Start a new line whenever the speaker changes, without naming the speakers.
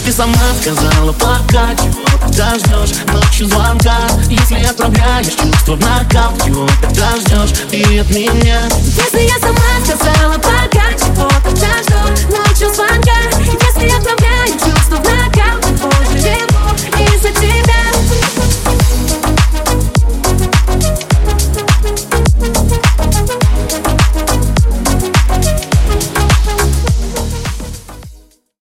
Ты сама сказала пока, чего тогда ждешь ночью звонка. Если отправляешь чувства в нокаут, чего тогда ждешь ты от меня?
Если я сама сказала пока, чего тогда ждешь?